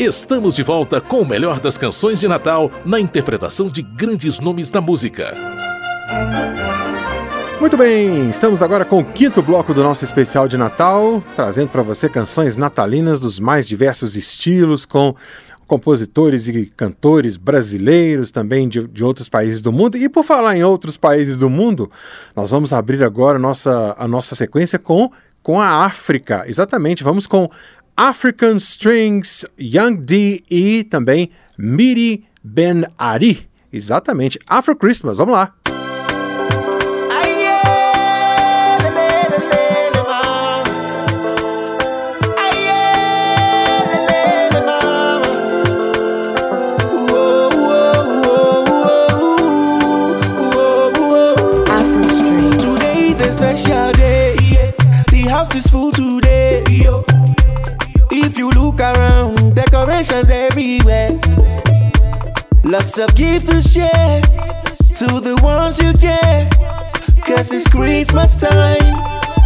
Estamos de volta com o melhor das canções de Natal na interpretação de grandes nomes da música. Muito bem, estamos agora com o quinto bloco do nosso especial de Natal, trazendo para você canções natalinas dos mais diversos estilos, com compositores e cantores brasileiros, também de outros países do mundo. E por falar em outros países do mundo, nós vamos abrir agora a nossa sequência com a África. Exatamente, vamos com African Strings, Young D e também Miri Ben Ari. Exatamente, Afro Christmas, vamos lá. House is full today. If you look around, decorations everywhere. Lots of gifts to share to the ones you care. Cause it's Christmas time.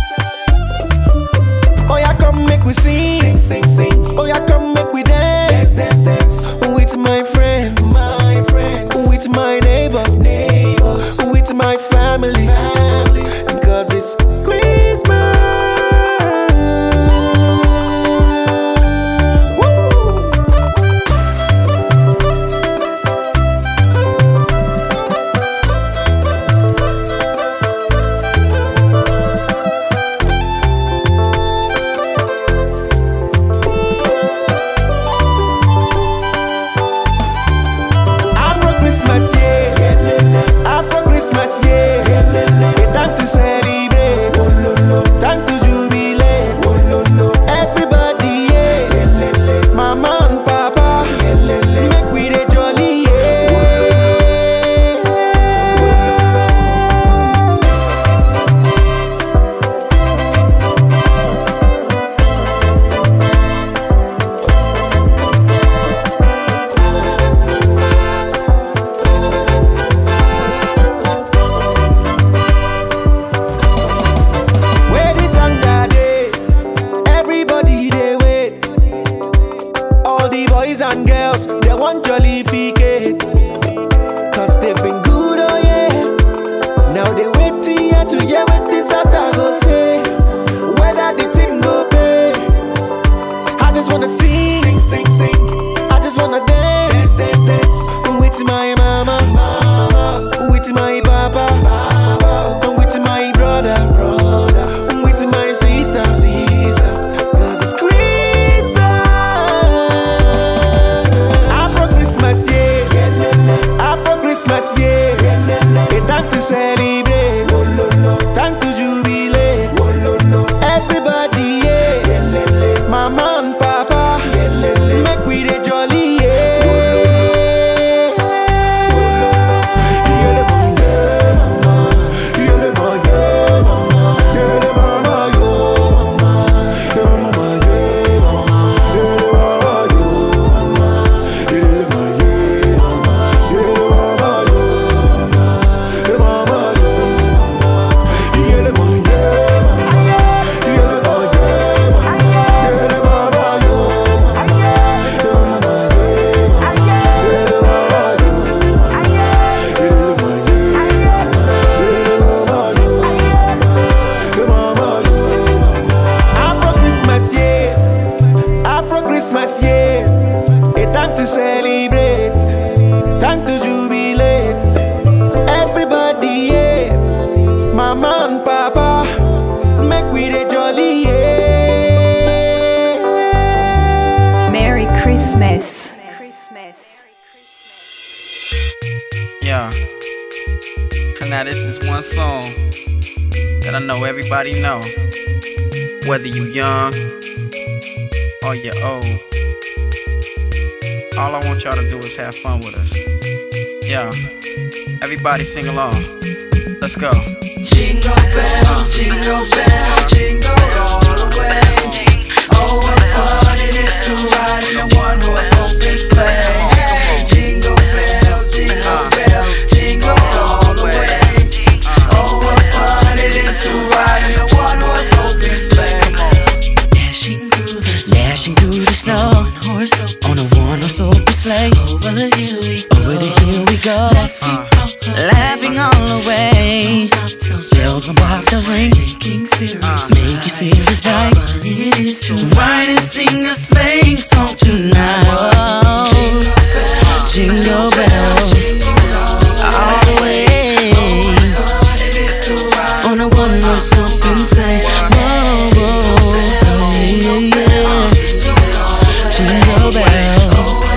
Oh yeah, come make we sing. Sing, sing, sing. Oh yeah, come make we dance. Dance, dance, dance. With my friends. My friends. With my neighbors. With my family. Cause it's Christmas. Now this is one song that I know everybody know. Whether you young or you're old, all I want y'all to do is have fun with us. Yeah, everybody sing along. Let's go. Jingle bells, jingle bells, jingle all the way. Oh, what fun it is to ride in a one-horse open sleigh. Jingle bells, jingle bells, jingle all the way. Oh, what fun it is to ride in a one-horse open sleigh. Dashing through the snow on a the hill we go. Over the hill we go. Laughing all the way. Bells and bobtails ring. Making spirits bright. Ride and sing a sleighing song tonight. Oh, jingle bells all the way. On a one-horse open sleigh. Whoa, whoa, yeah, yeah. Jingle bells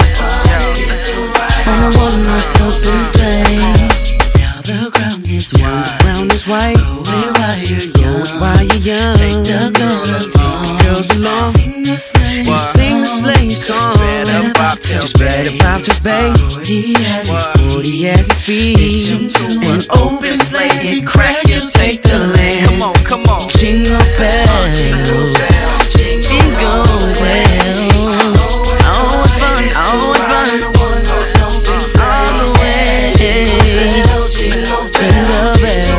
on a one-horse open sleigh. Now the ground is white. Go while you're young. Take the girls along. Sing the sleigh song. Spread a bobtails, babe. 40 as he speeds. An open sleigh and crack and take the land. Come on. Jingle bells, jingle bells. Oh, it's fun, all the way. Jingle bells.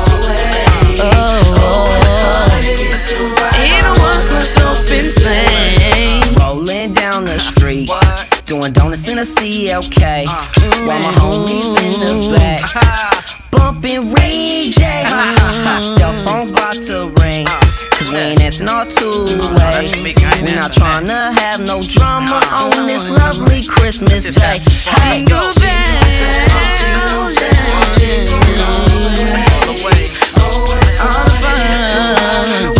Rolling down the street, doing donuts in a CLK, while my homies in the back, bumping Ray J. Cell phones about to ring, cause we ain't dancing all two-way. We not trying to have no drama on this lovely Christmas day. Jingle bells, all the fun.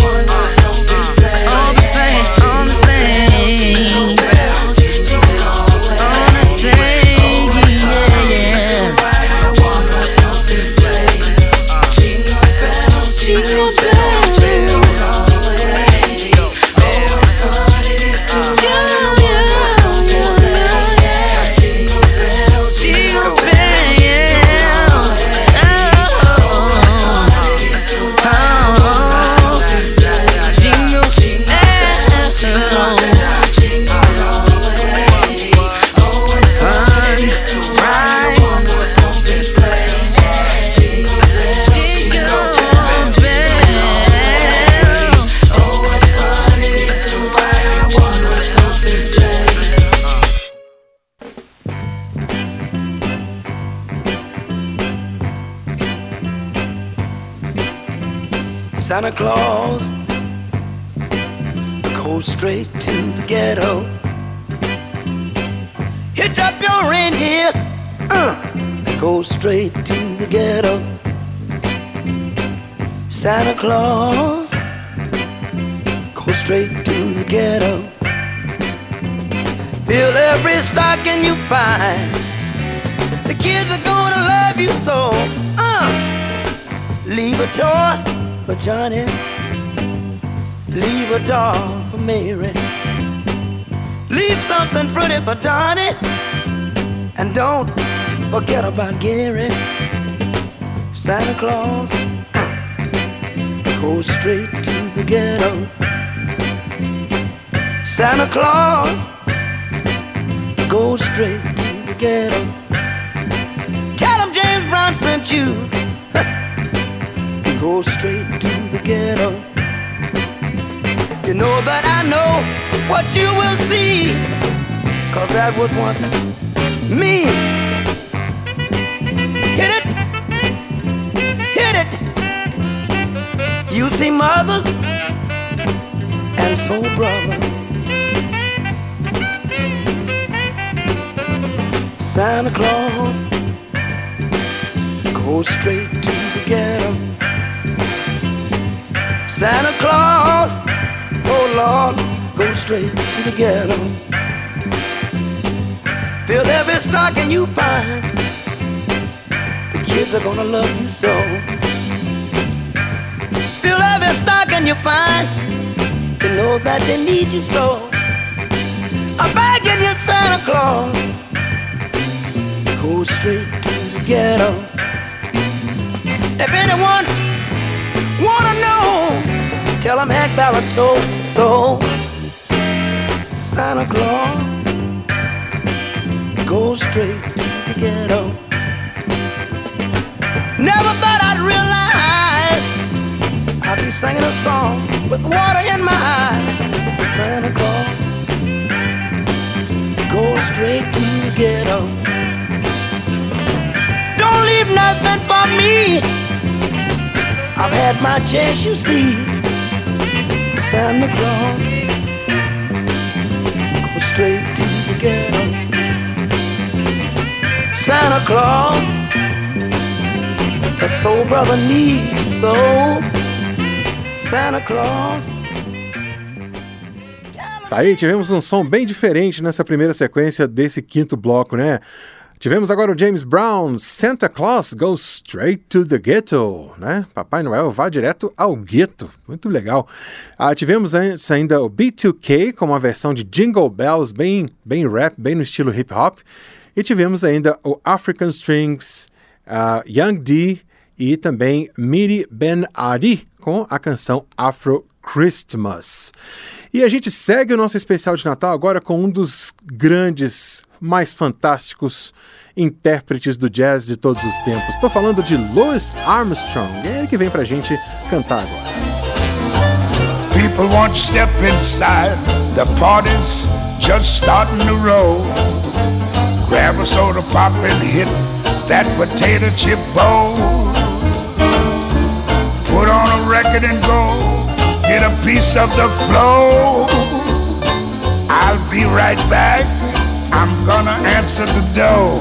Santa Claus goes straight to the ghetto. Hitch up your reindeer, go straight to the ghetto. Santa Claus goes straight to the ghetto. Fill every stocking you find. The kids are gonna love you so. Leave a toy for Johnny, leave a doll for Mary, leave something pretty for Donnie, and don't forget about Gary. Santa Claus goes straight to the ghetto. Santa Claus goes straight to the ghetto. Tell him James Brown sent you. Go straight to the ghetto. You know that I know what you will see, cause that was once me. Hit it, hit it. You see mothers and soul brothers. Santa Claus goes straight to the ghetto. Santa Claus, oh Lord, go straight to the ghetto. Fill every stocking you find. The kids are gonna love you so. Fill every stocking you find. You know that they need you so. I'm begging you, Santa Claus, go straight to the ghetto. If anyone wanna know, tell him Hank Ballard told me so. Santa Claus goes straight to the ghetto. Never thought I'd realize I'd be singing a song with water in my eyes. Santa Claus goes straight to the ghetto. Don't leave nothing for me. I've had my chance, you see. Santa Claus goes straight to the ghetto. Santa Claus, the soul brother needs so. Santa Claus. Tá aí, tivemos um som bem diferente nessa primeira sequência desse quinto bloco, né? Tivemos agora o James Brown, Santa Claus Goes Straight to the Ghetto, né? Papai Noel vai direto ao gueto. Muito legal. Tivemos antes ainda o B2K com uma versão de Jingle Bells, bem rap, bem no estilo hip hop. E tivemos ainda o African Strings, Young D e também Miri Ben Ari com a canção Afro Christmas. E a gente segue o nosso especial de Natal agora com um dos grandes, mais fantásticos intérpretes do jazz de todos os tempos. Estou falando de Louis Armstrong. É ele que vem pra gente cantar agora. People won't step inside, the party's just starting to roll. Grab a soda pop and hit that potato chip bowl. Put on a record and go get a piece of the flow. I'll be right back, I'm gonna answer the door.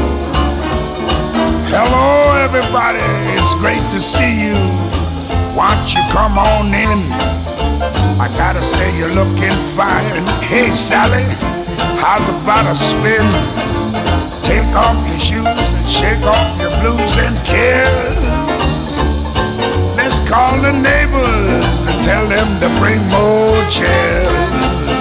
Hello everybody, it's great to see you. Why don't you come on in? I gotta say you're looking fine. Hey Sally, how's about a spin? Take off your shoes and shake off your blues and cares. Let's call the neighbors and tell them to bring more chairs.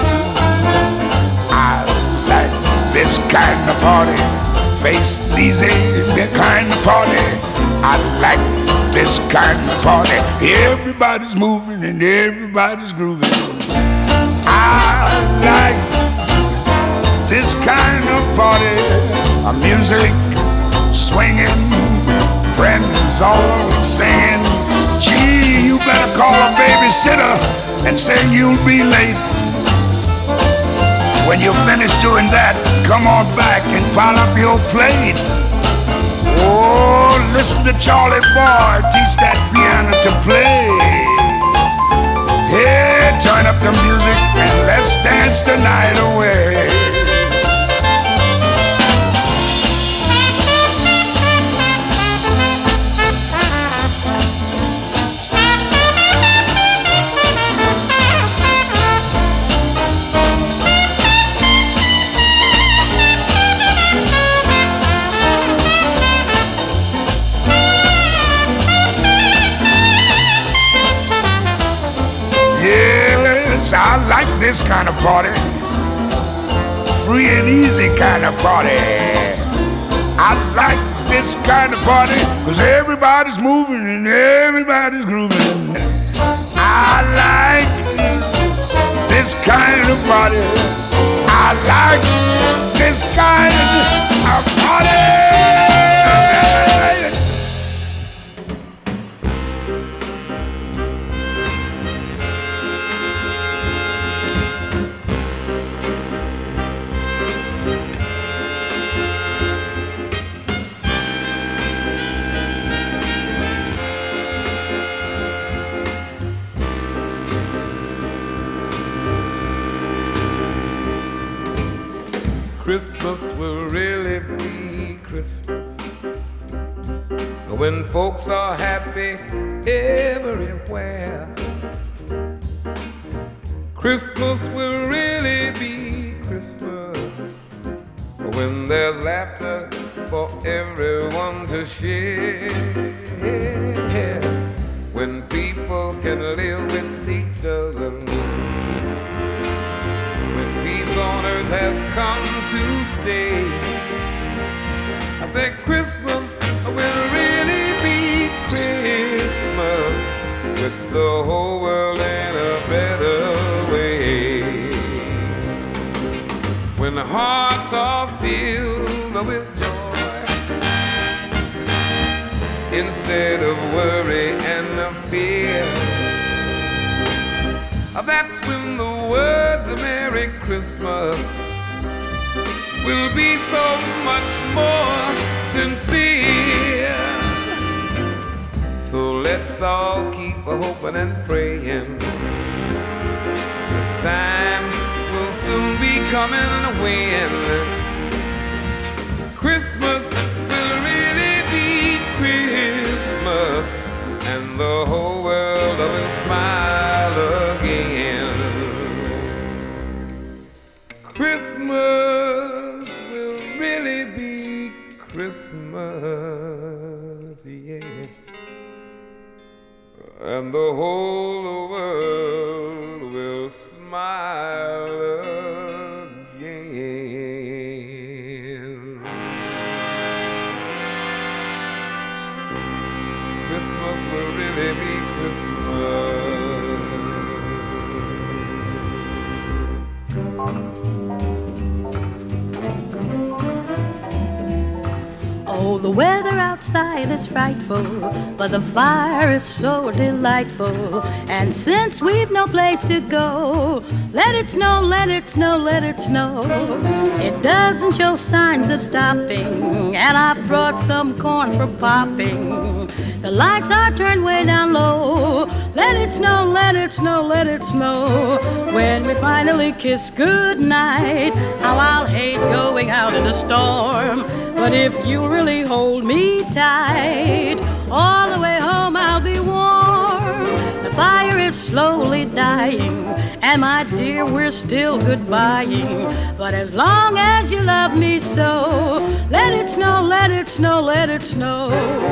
I like this kind of party. Face easy, the kind of party. I like this kind of party. Everybody's moving and everybody's grooving. I like this kind of party. Music swinging, friends all singing. Gee, you better call a babysitter and say you'll be late. When you finish doing that, come on back and pile up your plate. Oh, listen to Charlie Boy teach that piano to play. Hey, turn up the music and let's dance the night away. I like this kind of party, free and easy kind of party. I like this kind of party, cause everybody's moving and everybody's grooving. I like this kind of party. I like this kind of party. Christmas will really be Christmas when folks are happy everywhere. Christmas will really be Christmas when there's laughter for everyone to share. When people can live with each other. When peace on earth has come to stay. I said Christmas will really be Christmas with the whole world in a better way. When the hearts are filled with joy instead of worry and fear. That's when the words of Merry Christmas will be so much more sincere. So let's all keep hoping and praying. The time will soon be coming when Christmas will really be Christmas, and the whole world will smile again. Christmas will really be Christmas, yeah. And the whole world will smile again. Christmas will really be Christmas. Oh, the weather outside is frightful, but the fire is so delightful. And since we've no place to go, let it snow, let it snow, let it snow. It doesn't show signs of stopping, and I brought some corn for popping. The lights are turned way down low. Let it snow, let it snow, let it snow. When we finally kiss goodnight, how I'll hate going out in the storm. But if you really hold me tight, all the way home I'll be warm. The fire is slowly dying, and my dear, we're still goodbying. But as long as you love me so, let it snow, let it snow, let it snow.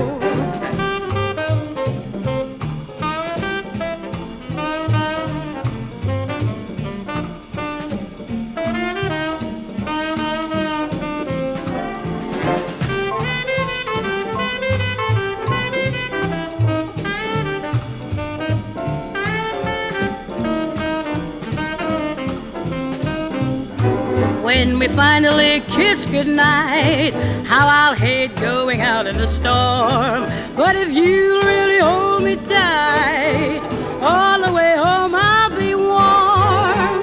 When we finally kiss goodnight, how I'll hate going out in the storm. But if you really hold me tight, all the way home I'll be warm.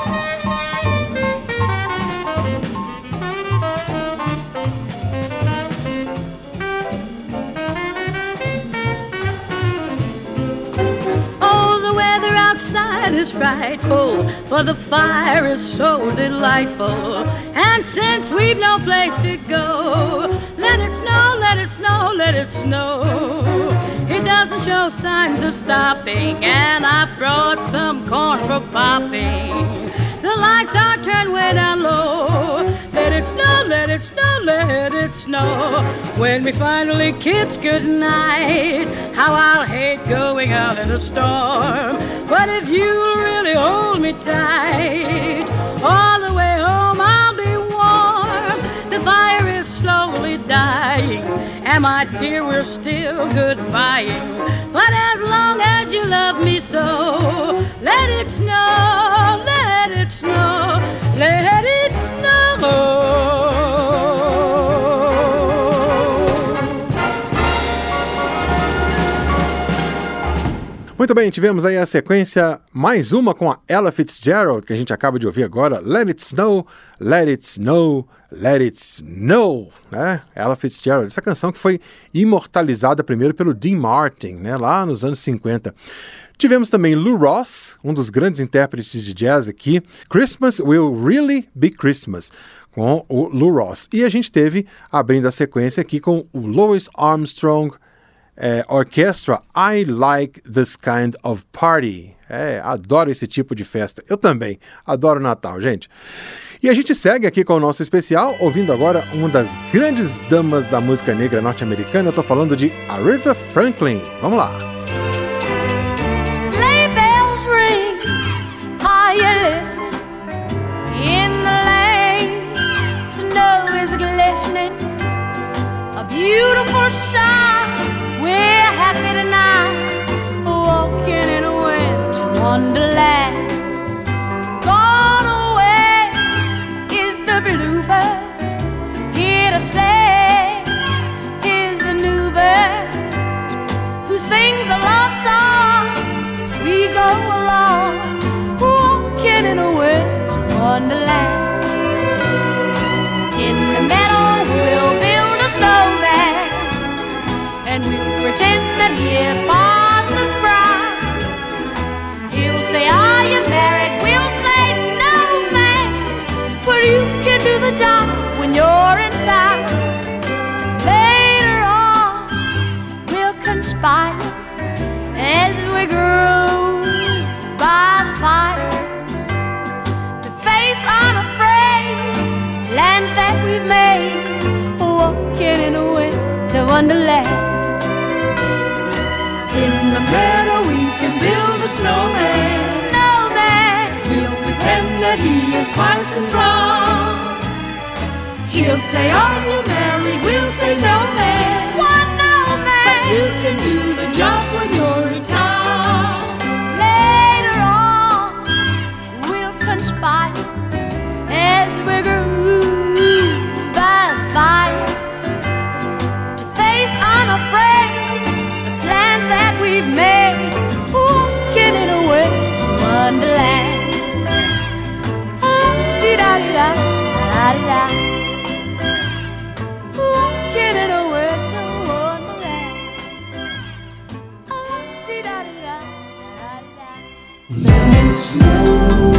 Oh, the weather outside is frightful, but the fire is so delightful. And since we've no place to go, let it snow, let it snow, let it snow. It doesn't show signs of stopping, and I brought some corn for popping. The lights are turned way down low. Let it snow, let it snow, let it snow. When we finally kiss goodnight, how I'll hate going out in a storm. But if you'll really hold me tight, all the way home I'll be warm. The fire is slowly dying, and my dear, we're still goodbying. But as long as you love me so, let it snow, let it snow, let it snow. Muito bem, tivemos aí a sequência, mais uma com a Ella Fitzgerald, que a gente acaba de ouvir agora, Let It Snow, Let It Snow, Let It Snow, né? Ella Fitzgerald, essa canção que foi imortalizada primeiro pelo Dean Martin, né? Lá nos anos 50. Tivemos também Lou Ross, um dos grandes intérpretes de jazz aqui, Christmas Will Really Be Christmas, com o Lou Ross. E a gente teve, abrindo a sequência aqui, com o Louis Armstrong Orchestra, I Like This Kind of Party. Adoro esse tipo de festa. Eu também adoro Natal, gente. E a gente segue aqui com o nosso especial, ouvindo agora uma das grandes damas da música negra norte-americana. Eu tô falando de Aretha Franklin. Vamos lá. Sleigh bells ring, are you listening? In the lane, snow is glistening, a beautiful sight. We're happy tonight, walking in a winter wonderland. Gone away is the bluebird, here to stay is the new bird, who sings a love song as we go along, walking in a winter wonderland. the job when you're in town. Later on, we'll conspire as we groove by the fire to face unafraid lands that we've made, walking in a winter wonderland. In the meadow we can build a snowman. Snowman. We'll pretend that he is Parson Brown. He'll say, are you married? We'll say, no, man. What, no, man? But you can do the job when you're in town. Later on, we'll conspire as we groove by the fire to face unafraid the plans that we've made, walking in a way to wonderland. Ah-dee-da-dee-da, da-da-dee-da. Walking in a way to wonderland. Ah-dee-da-dee-da, da-da-dee-da. Let it snow.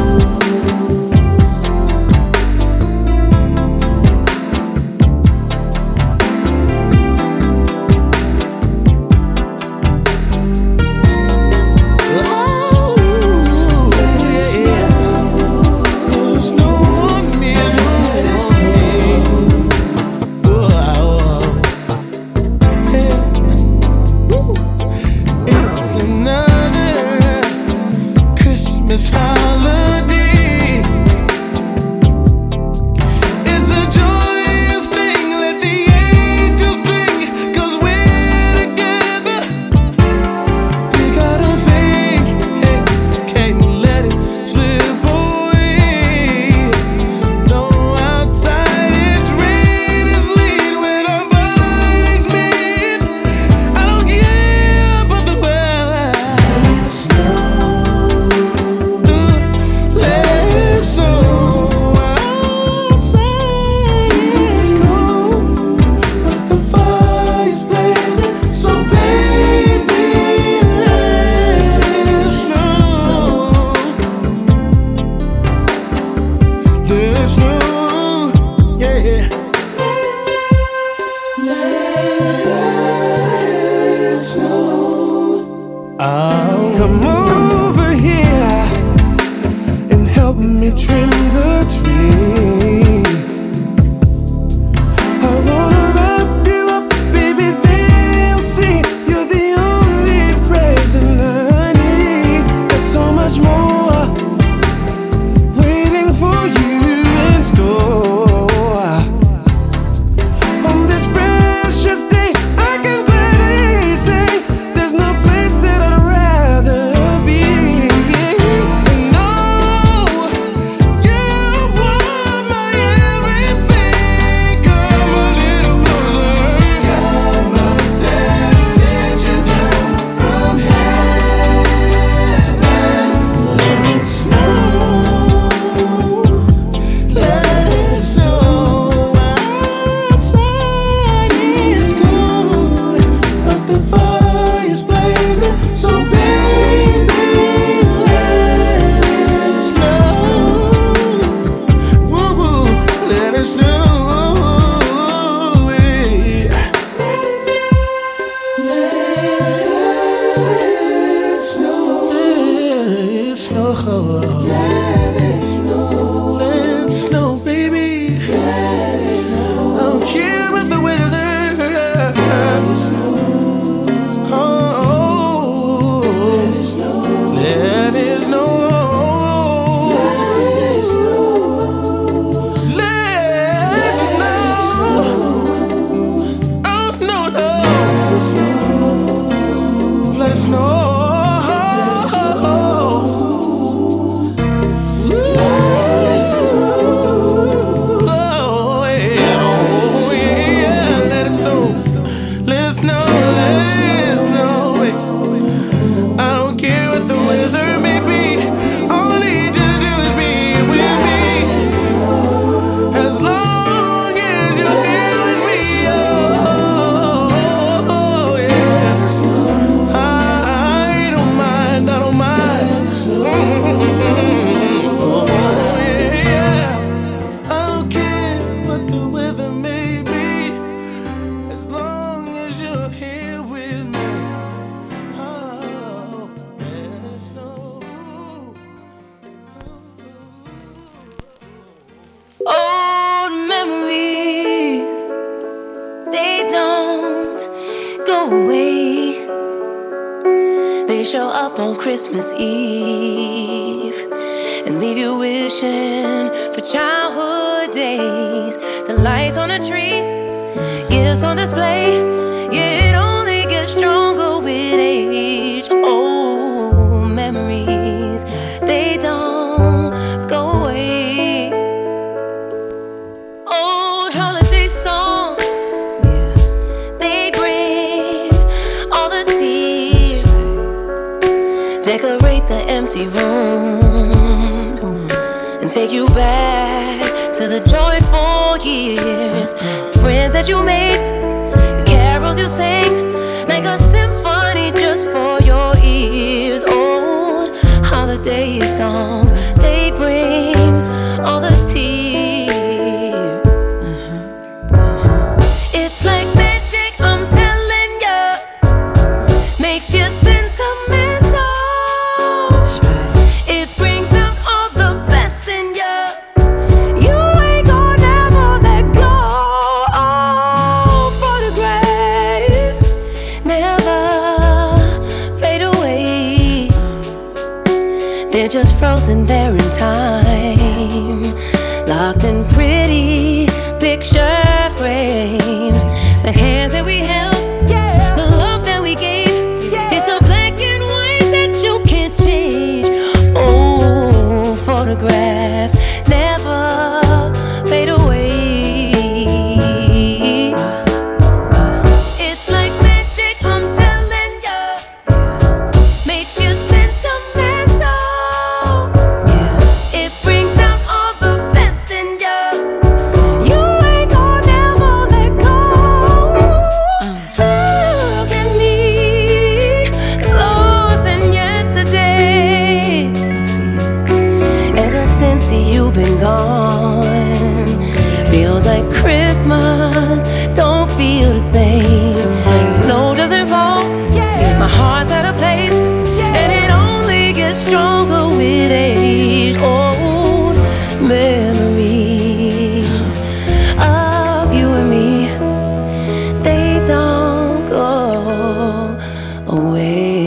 Come over here and help me trim the tree. I wanna wrap you up, baby, they'll see you're the only present I need. There's so much more waiting for you in store. On this precious day, I can gladly say there's no place that I'd rather be. And oh, you want my everything. Come a little closer. God must have sent you down from heaven. Let it snow. Let it snow. Outside is cold, but the fire's blazing. So baby, let it snow. Woo-woo, let it snow. Let it snow. Let it snow. Let it snow. Let it snow, baby. Let it snow. I don't care about the weather. Let it snow. Oh, let it snow. Let it snow. Let it snow. Let it snow. Oh, no, no. Let it snow. Let it snow. Let it snow. show up on Christmas Eve and leave you wishing for childhood days. The lights on the tree, gifts on display. Yeah, it only gets stronger with age. Oh, memories, they don't go away. Old holiday songs, they bring all the tears. Decorate the empty rooms and take you back to the joyful years. Friends that you made, the carols you sang, like a symphony just for your ears. Old holiday songs, they bring all the tears. It's like magic, I'm telling ya, makes you sentimental. It brings out all the best in ya. You ain't gonna never let go. Oh, photographs never fade away. They're just frozen there in time, locked in pretty picture frames. The hands that we held, the love that we gave, it's a black and white that you can't change. Oh, photographs never fade away. It's like magic, I'm telling ya, makes you sentimental. It brings out all the best in ya. You ain't gonna never let go. Look at me, lost in yesterday. Ever since you've been gone, feels like Christmas don't feel the same. Snow doesn't fall, my heart's at a place, and it only gets stronger with age. Old memories of you and me, they don't go away.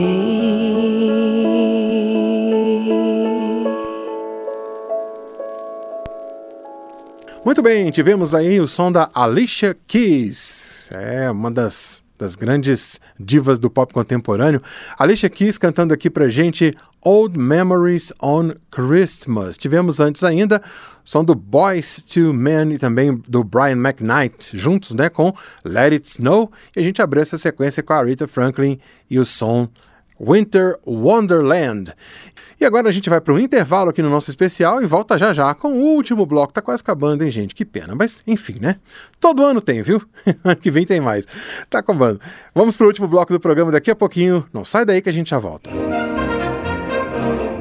Muito bem, tivemos aí o som da Alicia Keys, uma das grandes divas do pop contemporâneo. Alicia Keys cantando aqui pra gente Old Memories on Christmas. Tivemos antes ainda o som do Boyz II Men e também do Brian McKnight, juntos, né, com Let It Snow. E a gente abriu essa sequência com a Aretha Franklin e o som Winter Wonderland. E agora a gente vai para um intervalo aqui no nosso especial e volta já já com o último bloco. Tá quase acabando, hein, gente? Que pena. Mas, enfim, né? Todo ano tem, viu? Ano que vem tem mais. Tá acabando. Vamos para o último bloco do programa daqui a pouquinho. Não sai daí que a gente já volta.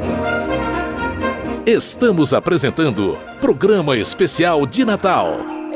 Estamos apresentando Programa Especial de Natal.